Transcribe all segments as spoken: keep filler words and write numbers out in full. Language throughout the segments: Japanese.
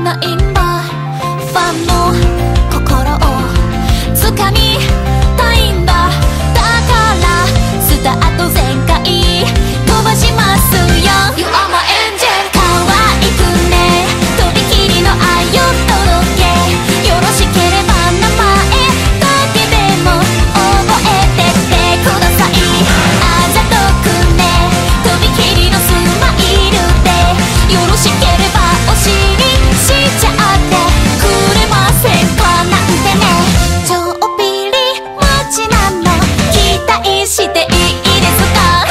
ないんだ。ファンの心を掴みたいんだ。だからスタート全開飛ばしますよ。 You are my angel 可愛くね、とびきりの愛を届け、よろしければ名前だけでも覚えてってください。あざとくね、とびきりのスマイルで、よろしければお尻しちゃってくれませんかなんてね。ちょっぴり待ちなの期待していいですか。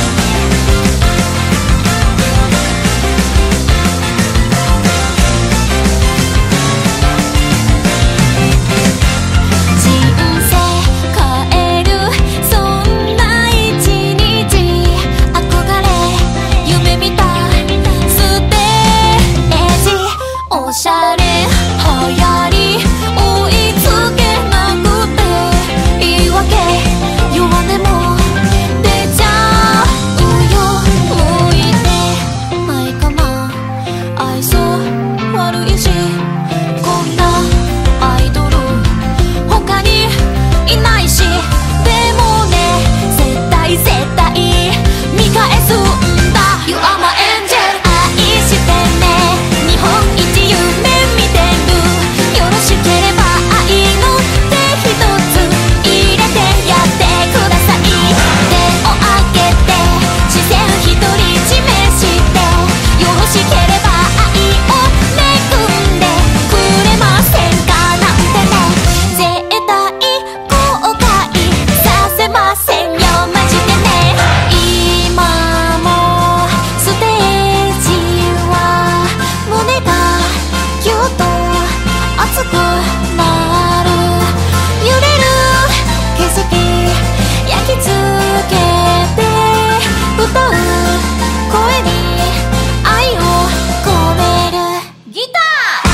人生変えるそんな一日、憧れ夢見たステージ、おしゃれ流行り追いつけなくて言い訳弱音も出ちゃうよ。向いてないかな、愛想悪いし、こんなアイドル他にいないし、でもね絶対絶対見返すんだ。 You are my angel 愛してね、日本一夢見てる、よろしければ愛の手一つ入れてやってください。手を挙げて視線一人示して、よろしければ愛をめくんでくれませんかなんてね。絶対後悔させませんよマジでね。今もステージは胸がギュッと熱くなる、揺れる景色焼き付けて歌う声に愛を込めるギター。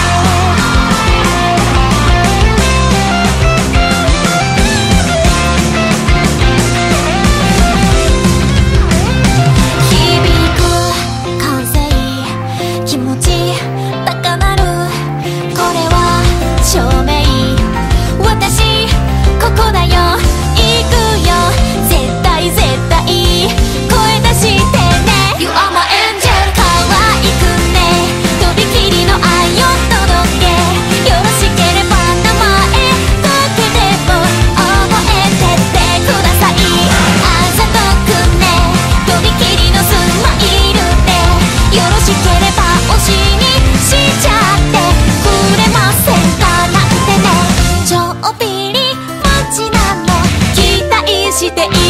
響く歓声気持ち高鳴る、これは証明、私ここだよ行くよ、絶対絶対声出してね。 You are my angel 可愛くね、とびきりの愛を届け、よろしければ名前だけでも覚えてってください。あざとくね、とびきりのスマイルで、よろしければ推しにしちゃってくれませんかなんてね。ちょっぴり待ちなの期待していい